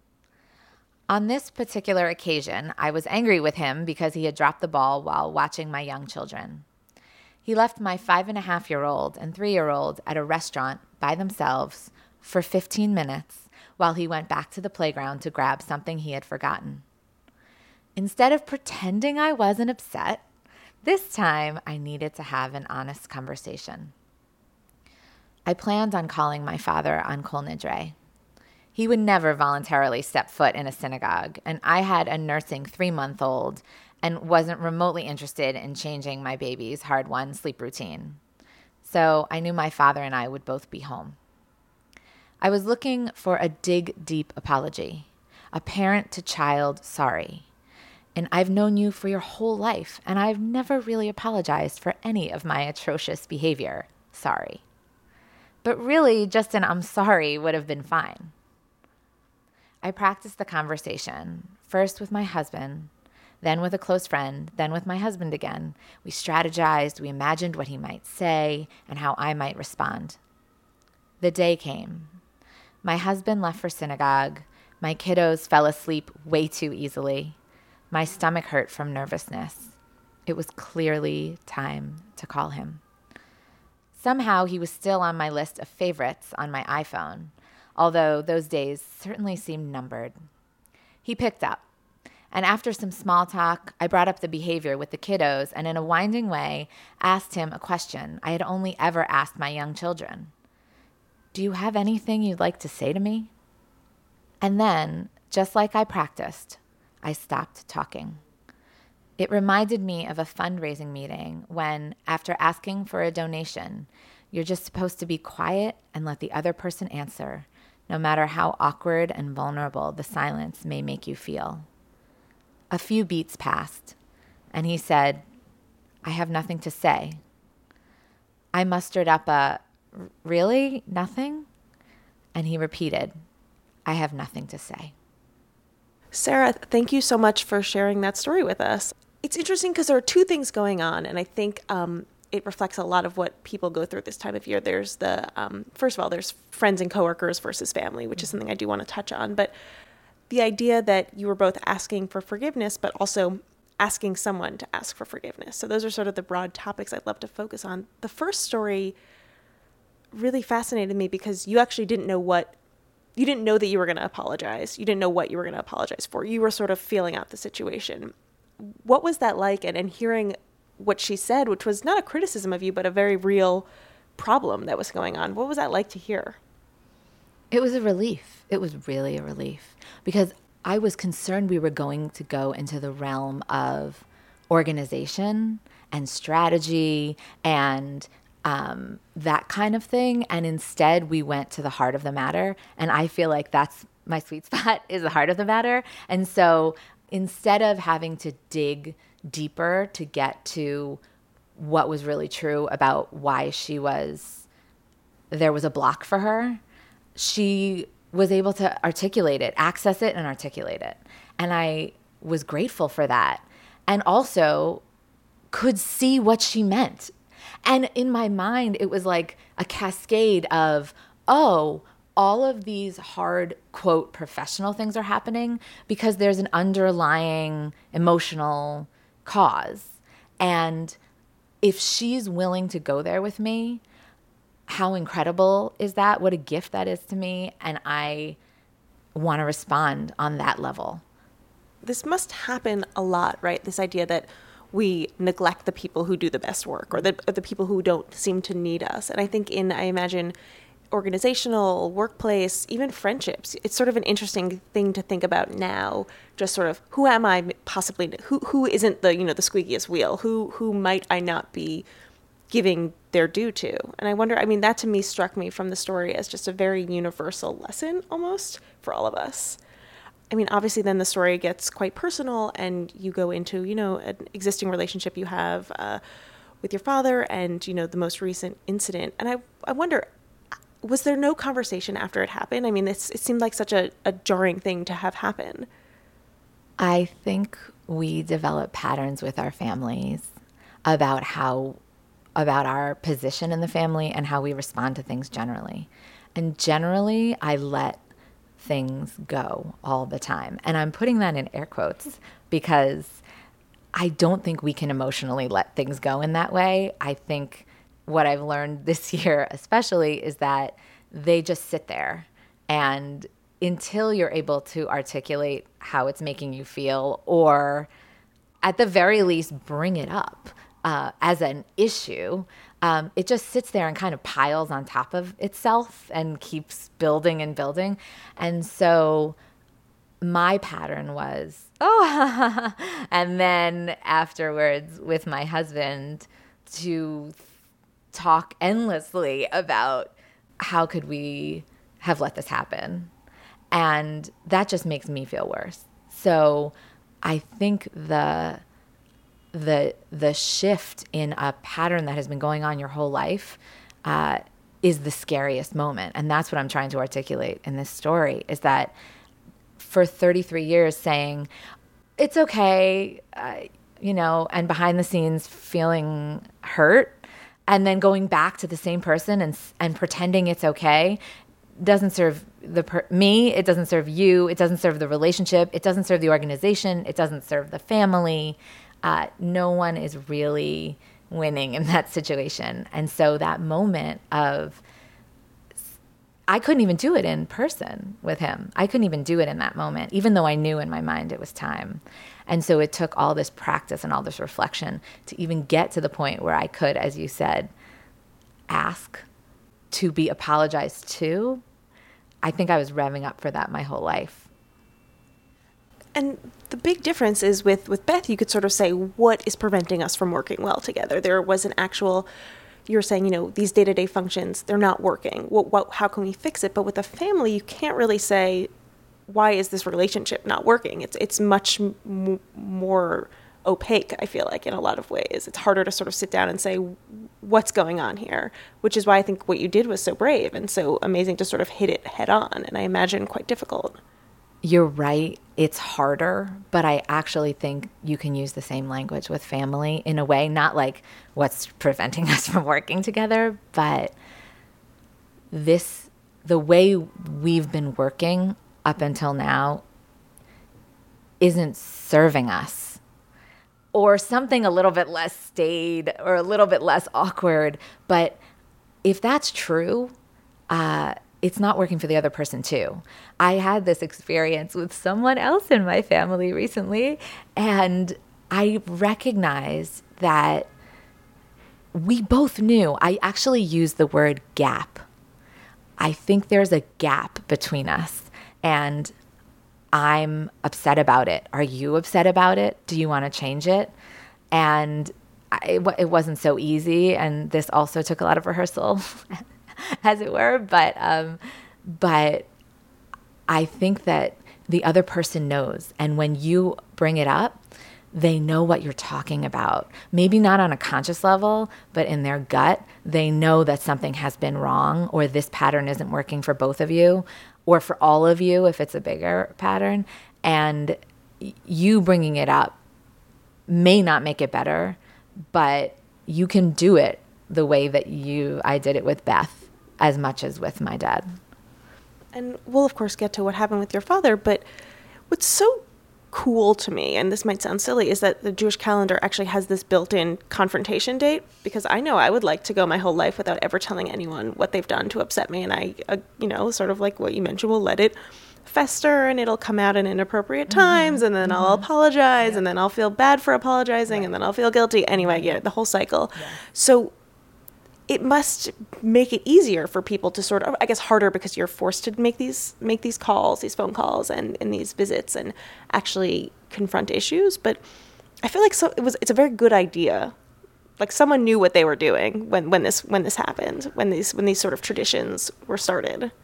On this particular occasion, I was angry with him because he had dropped the ball while watching my young children. He left my 5.5-year-old and 3-year-old at a restaurant by themselves for 15 minutes while he went back to the playground to grab something he had forgotten. Instead of pretending I wasn't upset, this time I needed to have an honest conversation. I planned on calling my father on Kol Nidre. He would never voluntarily step foot in a synagogue, and I had a nursing 3-month-old and wasn't remotely interested in changing my baby's hard-won sleep routine. So I knew my father and I would both be home. I was looking for a dig-deep apology, a parent-to-child sorry. And I've known you for your whole life, and I've never really apologized for any of my atrocious behavior. Sorry. But really, just an I'm sorry would have been fine. I practiced the conversation, first with my husband, then with a close friend, then with my husband again. We strategized, we imagined what he might say and how I might respond. The day came. My husband left for synagogue. My kiddos fell asleep way too easily. My stomach hurt from nervousness. It was clearly time to call him. Somehow he was still on my list of favorites on my iPhone, although those days certainly seemed numbered. He picked up, And after some small talk, I brought up the behavior with the kiddos and in a winding way asked him a question I had only ever asked my young children. Do you have anything you'd like to say to me? And then, just like I practiced, I stopped talking. It reminded me of a fundraising meeting when, after asking for a donation, you're just supposed to be quiet and let the other person answer, no matter how awkward and vulnerable the silence may make you feel. A few beats passed, and he said, I have nothing to say. I mustered up a, really? Nothing? And he repeated, I have nothing to say. Sarah, thank you so much for sharing that story with us. It's interesting because there are two things going on, and I think it reflects a lot of what people go through this time of year. There's the, first of all, there's friends and coworkers versus family, which is something I do want to touch on. But the idea that you were both asking for forgiveness, but also asking someone to ask for forgiveness. So those are sort of the broad topics I'd love to focus on. The first story really fascinated me because you actually didn't know that you were going to apologize. You didn't know what you were going to apologize for. You were sort of feeling out the situation. What was that like? And hearing what she said, which was not a criticism of you, but a very real problem that was going on. What was that like to hear? It was a relief. It was really a relief because I was concerned we were going to go into the realm of organization and strategy and that kind of thing. And instead we went to the heart of the matter. And I feel like that's my sweet spot, is the heart of the matter. And so instead of having to dig deeper to get to what was really true about why there was a block for her, she was able to articulate it, access it and articulate it. And I was grateful for that. And also could see what she meant. And in my mind, it was like a cascade of, oh, all of these hard, quote, professional things are happening because there's an underlying emotional cause. And if she's willing to go there with me, how incredible is that? What a gift that is to me. And I want to respond on that level. This must happen a lot, right? This idea that we neglect the people who do the best work or the people who don't seem to need us. And I think I imagine, organizational, workplace, even friendships, it's sort of an interesting thing to think about now, just sort of who am I possibly, who isn't the, the squeakiest wheel, who might I not be giving their due to. And I wonder, that to me struck me from the story as just a very universal lesson almost for all of us. Obviously then the story gets quite personal and you go into, an existing relationship you have with your father and, the most recent incident. And I wonder, was there no conversation after it happened? It seemed like such a jarring thing to have happen. I think we develop patterns with our families about our position in the family and how we respond to things generally. And generally, I let things go all the time. And I'm putting that in air quotes because I don't think we can emotionally let things go in that way. I think what I've learned this year especially is that they just sit there. And until you're able to articulate how it's making you feel, or at the very least bring it up as an issue, it just sits there and kind of piles on top of itself and keeps building and building. And so my pattern was, and then afterwards with my husband to talk endlessly about how could we have let this happen. And that just makes me feel worse. So I think the shift in a pattern that has been going on your whole life is the scariest moment. And that's what I'm trying to articulate in this story, is that for 33 years saying, it's okay, and behind the scenes feeling hurt, and then going back to the same person and pretending it's okay, doesn't serve me, it doesn't serve you, it doesn't serve the relationship, it doesn't serve the organization, it doesn't serve the family. No one is really winning in that situation. And so that moment of I couldn't even do it in person with him. I couldn't even do it in that moment, even though I knew in my mind it was time. And so it took all this practice and all this reflection to even get to the point where I could, as you said, ask to be apologized to. I think I was revving up for that my whole life. And the big difference is with Beth, you could sort of say, what is preventing us from working well together? There was an actual, you're saying, these day-to-day functions, they're not working. How can we fix it? But with a family, you can't really say, why is this relationship not working? It's much more opaque, I feel like, in a lot of ways. It's harder to sort of sit down and say, what's going on here? Which is why I think what you did was so brave and so amazing to sort of hit it head on, and I imagine quite difficult. You're right. It's harder, but I actually think you can use the same language with family in a way, not like what's preventing us from working together, but the way we've been working up until now isn't serving us, or something a little bit less staid or a little bit less awkward. But if that's true, it's not working for the other person too. I had this experience with someone else in my family recently, and I recognized that we both knew. I actually used the word gap. I think there's a gap between us, and I'm upset about it. Are you upset about it? Do you want to change it? And it wasn't so easy, and this also took a lot of rehearsal, as it were. But I think that the other person knows, and when you bring it up, they know what you're talking about. Maybe not on a conscious level, but in their gut, they know that something has been wrong, or this pattern isn't working for both of you, or for all of you if it's a bigger pattern. And you bringing it up may not make it better, but you can do it the way that I did it with Beth as much as with my dad. And we'll, of course, get to what happened with your father, but what's so cool to me, and this might sound silly, is that the Jewish calendar actually has this built-in confrontation date, because I know I would like to go my whole life without ever telling anyone what they've done to upset me, and I, sort of like what you mentioned, will let it fester, and it'll come out in inappropriate times, and then I'll apologize, and then I'll feel bad for apologizing, and then I'll feel guilty. Anyway, the whole cycle. Yeah. So it must make it easier for people to sort of, I guess harder because you're forced to make these calls, these phone calls and these visits and actually confront issues. But I feel like it's a very good idea. Like someone knew what they were doing when this happened, when these sort of traditions were started.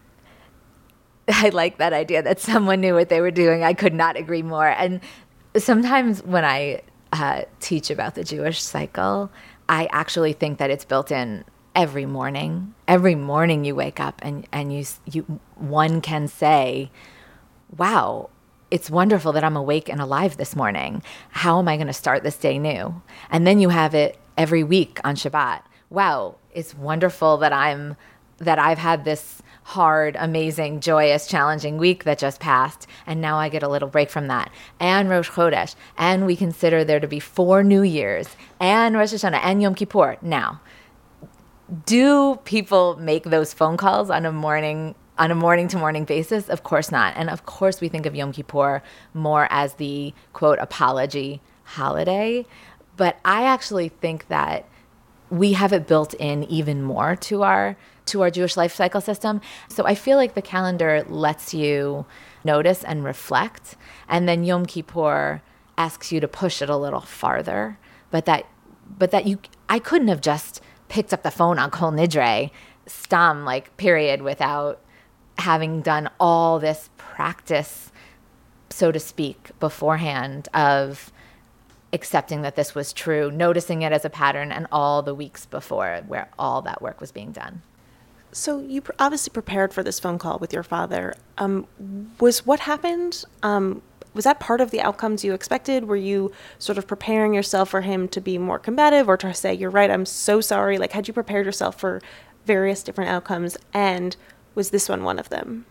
I like that idea that someone knew what they were doing. I could not agree more. And sometimes when I teach about the Jewish cycle, I actually think that it's built in every morning. Every morning you wake up and one can say, wow, it's wonderful that I'm awake and alive this morning. How am I going to start this day new? And then you have it every week on Shabbat. Wow, it's wonderful that I've had this hard, amazing, joyous, challenging week that just passed, and now I get a little break from that. And Rosh Chodesh, and we consider there to be 4 New Years, and Rosh Hashanah, and Yom Kippur. Now, do people make those phone calls on a morning-to-morning basis? Of course not. And of course we think of Yom Kippur more as the, quote, apology holiday. But I actually think that we have it built in even more to our Jewish life cycle system. So I feel like the calendar lets you notice and reflect, and then Yom Kippur asks you to push it a little farther. But I couldn't have just picked up the phone on Kol Nidre, stam, period, without having done all this practice, so to speak, beforehand of accepting that this was true, noticing it as a pattern, and all the weeks before where all that work was being done. So you obviously prepared for this phone call with your father. Was what happened, was that part of the outcomes you expected? Were you sort of preparing yourself for him to be more combative or to say, you're right, I'm so sorry? Had you prepared yourself for various different outcomes, and was this one of them?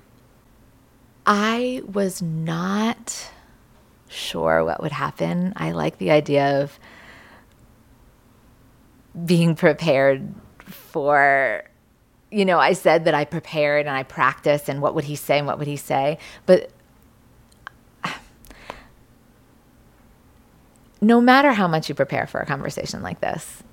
I was not sure what would happen. I like the idea of being prepared for I said that I prepared and I practiced and what would he say and what would he say. But no matter how much you prepare for a conversation like this,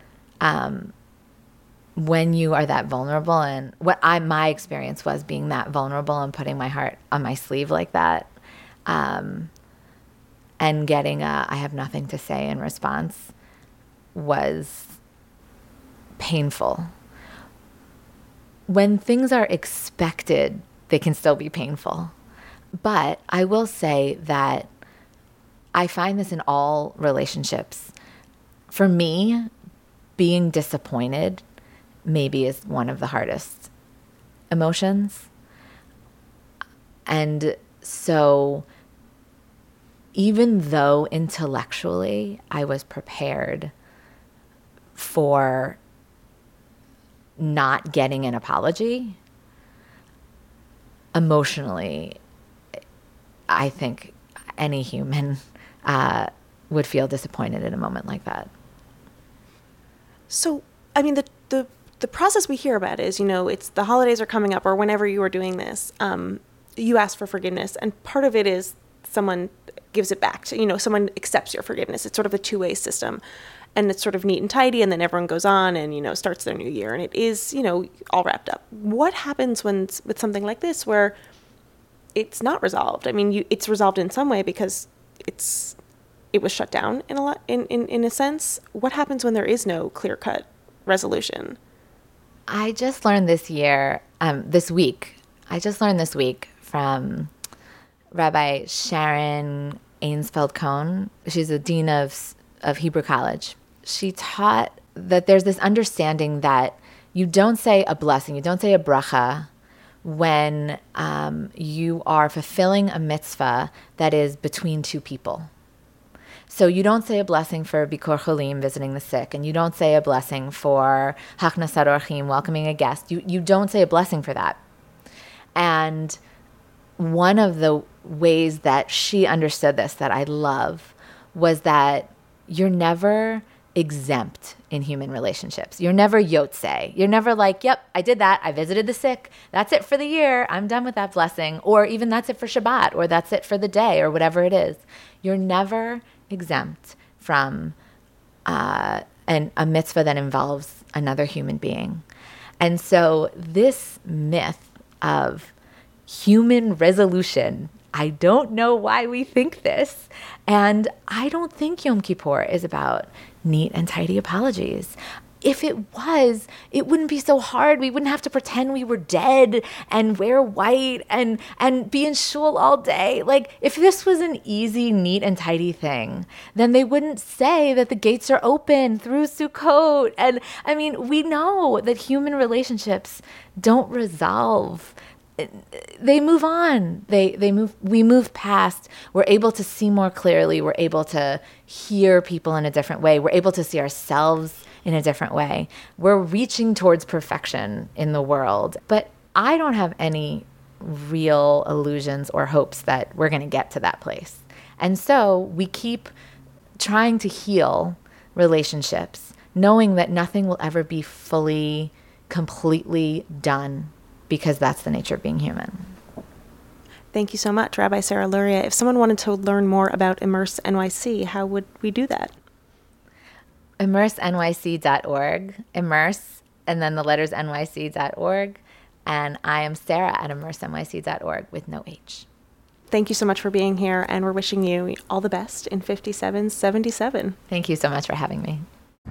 when you are that vulnerable, and my experience was being that vulnerable and putting my heart on my sleeve like that, and getting I have nothing to say in response was painful. When things are expected, they can still be painful. But I will say that I find this in all relationships. For me, being disappointed maybe is one of the hardest emotions. And so even though intellectually I was prepared for not getting an apology, emotionally, I think any human would feel disappointed in a moment like that. So, I mean, the process we hear about is, it's the holidays are coming up, or whenever you are doing this, you ask for forgiveness, and part of it is someone gives it back to, someone accepts your forgiveness. It's sort of a two-way system, and it's sort of neat and tidy, and then everyone goes on and, starts their new year, and it is, all wrapped up. What happens with something like this where it's not resolved? I mean, it's resolved in some way because it was shut down in a sense. What happens when there is no clear-cut resolution? I just learned this week from Rabbi Sharon Ainsfeld-Cohn. She's the dean of Hebrew College. She taught that there's this understanding that you don't say a blessing, you don't say a bracha when you are fulfilling a mitzvah that is between two people. So you don't say a blessing for Bikur Cholim, visiting the sick, and you don't say a blessing for Hachnasat Orchim, welcoming a guest. You don't say a blessing for that. And one of the ways that she understood this that I love was that you're never exempt in human relationships. You're never yotzei. You're never like, yep, I did that. I visited the sick. That's it for the year. I'm done with that blessing. Or even that's it for Shabbat, or that's it for the day, or whatever it is. You're never exempt from a mitzvah that involves another human being. And so this myth of human resolution, I don't know why we think this, and I don't think Yom Kippur is about neat and tidy apologies. If it was, it wouldn't be so hard. We wouldn't have to pretend we were dead and wear white and be in shul all day. Like, if this was an easy, neat, and tidy thing, then they wouldn't say that the gates are open through Sukkot. And I mean, we know that human relationships don't resolve. They move on. We move past. We're able to see more clearly. We're able to hear people in a different way. We're able to see ourselves in a different way. We're reaching towards perfection in the world. But I don't have any real illusions or hopes that we're going to get to that place. And so we keep trying to heal relationships, knowing that nothing will ever be fully, completely done, because that's the nature of being human. Thank you so much, Rabbi Sarah Luria. If someone wanted to learn more about Immerse NYC, how would we do that? ImmerseNYC.org, Immerse, and then the letters NYC.org. And I am Sarah at ImmerseNYC.org with no H. Thank you so much for being here, and we're wishing you all the best in 5777. Thank you so much for having me.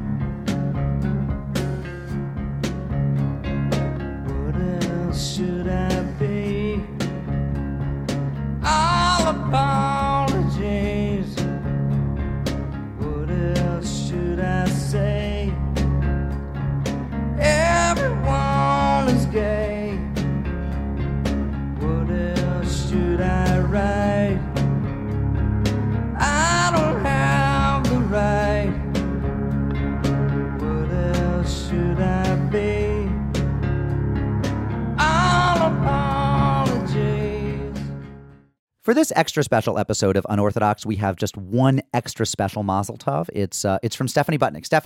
Should I be all apologies? What else should I say? Everyone is gay. What else should I write? I don't have the right. What else should I be? For this extra special episode of Unorthodox, we have just one extra special Mazel Tov. It's from Stephanie Butnick. Stephanie.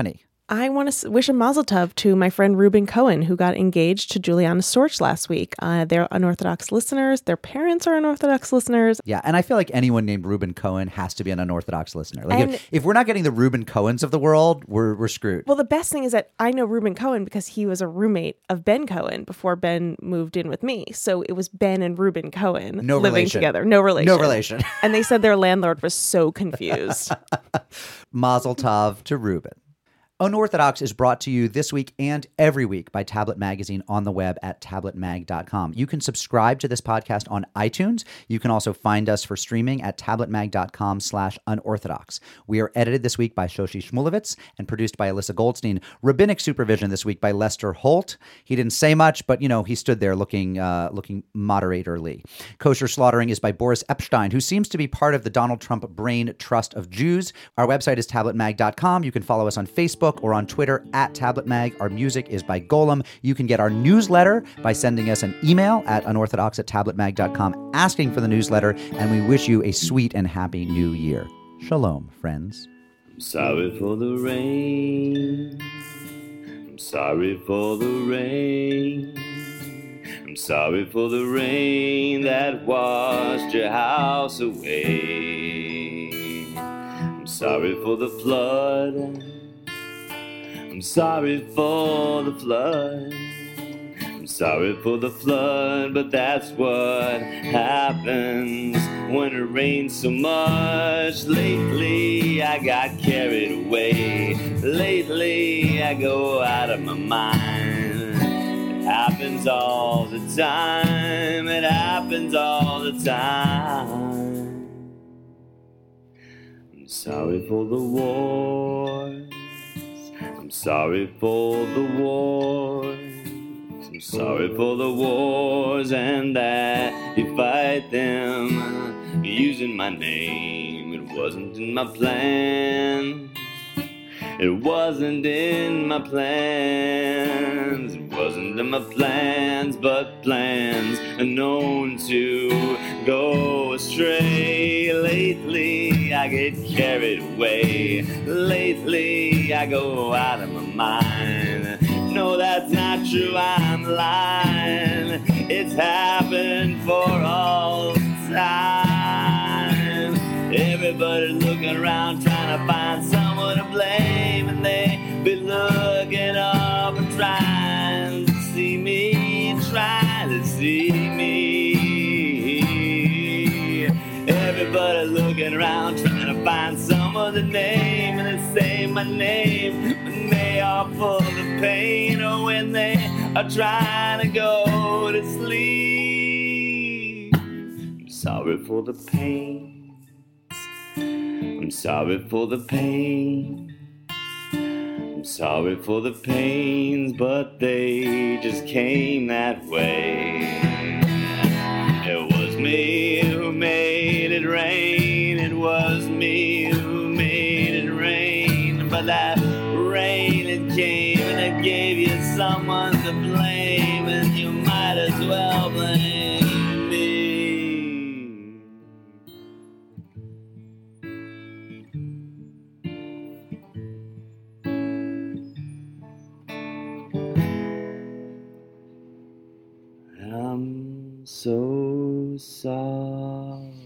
I want to wish a mazel tov to my friend Reuben Cohen, who got engaged to Juliana Storch last week. They're unorthodox listeners. Their parents are unorthodox listeners. Yeah, and I feel like anyone named Reuben Cohen has to be an unorthodox listener. Like if we're not getting the Reuben Cohens of the world, we're screwed. Well, the best thing is that I know Reuben Cohen because he was a roommate of Ben Cohen before Ben moved in with me. So it was Ben and Reuben Cohen living together. No relation. No relation. And they said their landlord was so confused. Mazel tov to Reuben. Unorthodox is brought to you this week and every week by Tablet Magazine on the web at tabletmag.com. You can subscribe to this podcast on iTunes. You can also find us for streaming at tabletmag.com/unorthodox. We are edited this week by Shoshi Shmulevitz and produced by Alyssa Goldstein. Rabbinic supervision this week by Lester Holt. He didn't say much, but he stood there looking moderatorly. Kosher slaughtering is by Boris Epstein, who seems to be part of the Donald Trump brain trust of Jews. Our website is tabletmag.com. You can follow us on Facebook or on Twitter at tabletmag. Our music is by Golem. You can get our newsletter by sending us an email at unorthodox@tabletmag.com asking for the newsletter, and we wish you a sweet and happy new year. Shalom, friends. I'm sorry for the rain. I'm sorry for the rain. I'm sorry for the rain that washed your house away. I'm sorry for the flood. I'm sorry for the flood. I'm sorry for the flood, but that's what happens when it rains so much. Lately, I got carried away. Lately, I go out of my mind. It happens all the time. It happens all the time. I'm sorry for the war. I'm sorry for the wars. I'm sorry for the wars and that you fight them using my name. It wasn't in my plan. It wasn't in my plans. It wasn't in my plans, but plans are known to go astray. Lately, I get carried away. Lately, I go out of my mind. No, that's not true, I'm lying. It's happened for all time. Everybody's looking around trying to find someone to blame, and they be looking up and trying to see me, trying to see me. Everybody looking around trying to find some other name, and they say my name when they are full of pain, or when they are trying to go to sleep. I'm sorry for the pain. I'm sorry for the pain. I'm sorry for the pains, but they just came that way. It was me who made it rain. It was me who made it rain. But that rain, it came and it gave you someone to blame, and you might as well blame me. I'm so sorry.